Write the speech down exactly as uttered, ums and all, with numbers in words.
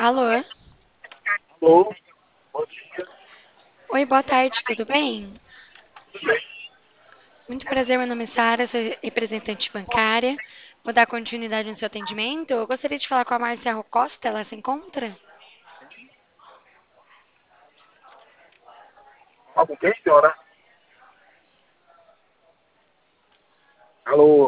Alô? Alô, bom dia. Oi, boa tarde, tudo bem? Tudo bem? Muito prazer, meu nome é Sara, sou representante bancária. Vou dar continuidade no seu atendimento. Eu gostaria de falar com a Márcia Costa, ela se encontra? Fala com quem, senhora? Alô?